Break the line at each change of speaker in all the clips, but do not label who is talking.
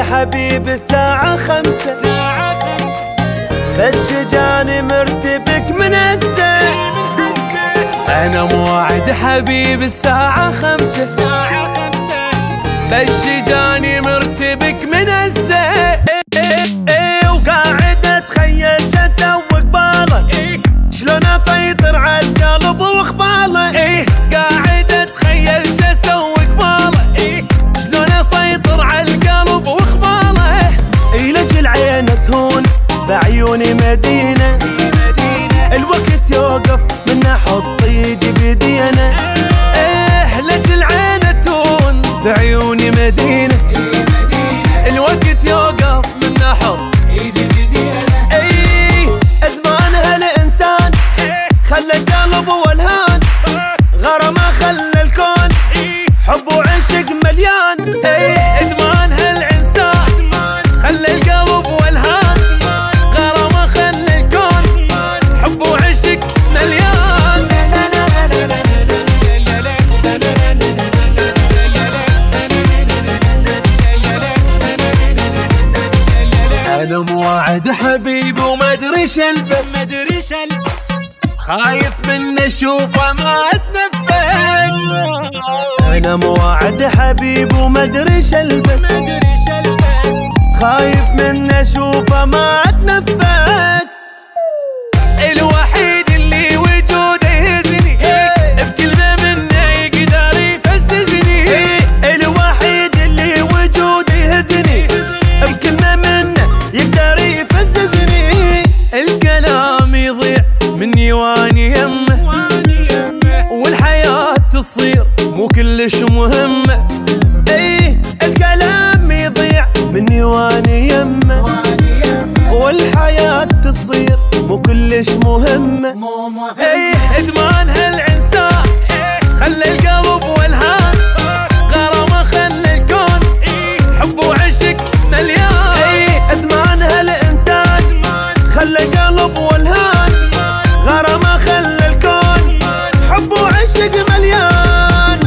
حبيب الساعة 5 بس جاني مرتبك من الزين.
أنا موعد حبيب الساعة 5 بس جاني مرتبك من الزين.
وقاعد اتخيل شو اسوي قباله، شلون اسيطر على القلب وخباله.
قاعد اتخيل شو اسوي قباله، شلون اسيطر على القلب وخباله.
لجل عينه تهون بعيوني مدينة، الوقت يوقف من احط ايدي بيدينا.
لجل عينه تهون بعيوني مدينة، الوقت يوقف من احط ايدي بيدينا.
ادمان هالانسان خلى القلب والهان، غرامه خلى الكون حب وعشق مليان.
ادمان هالانسان خلى القلب والهان، غرامه خلى الكون حب وعشق مليان. انا مواعد حبيبي وما ادري ايش البس، خايف من اشوفه ما اتنفس.
انا مواعد حبيب وما ادري ايش البس، خايف من اشوفه ما اتنفس.
الوحيد اللي وجوده يهزني، بكلمه منه يقدر يفززني.
الوحيد اللي وجوده يهزني، بكلمه منه يقدر يفززني.
الكلام يضيع مني واني يمه، والحياة تصير مو كلش مهمة.
الكلام يضيع مني واني يمه، والحياة تصير مو كلش مهمة.
ادمان هالانسان خلى القلب والهان، غرامه خلى الكون حب وعشق مليان.
ادمان هالانسان خلى القلب والهان، غرامه خلى الكون حب وعشق مليان.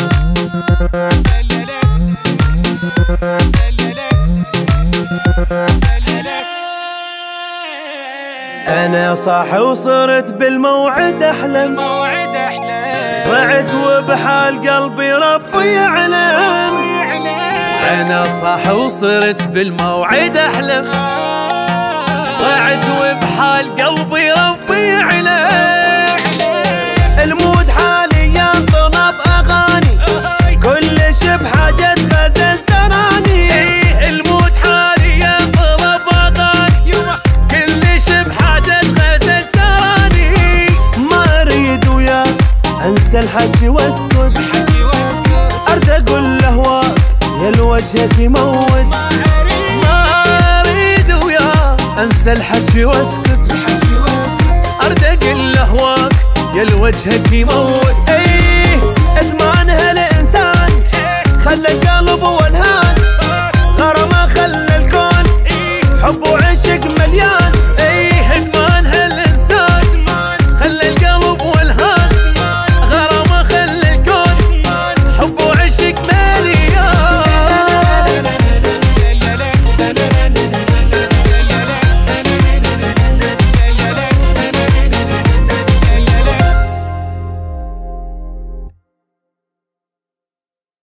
انا صاحي وصرت بالموعد احلم، ضعت وبحال قلبي ربي يعلم.
انا صاحي وصرت بالموعد احلم، ضعت وبحال قلبي ربي يعلم.
المود حاليا طلب اغاني، كلش بحاجة غزل تراني.
المود حاليا طلب اغاني، كلش بحاجة غزل تراني.
ما اريد وياك انسى الحكي واسكت، ارد اقول له هواك يا الوجهك يموت.
ما اريد وياك انسى الحكي واسكت، ارد اقول له هواك يا الوجهك يموت.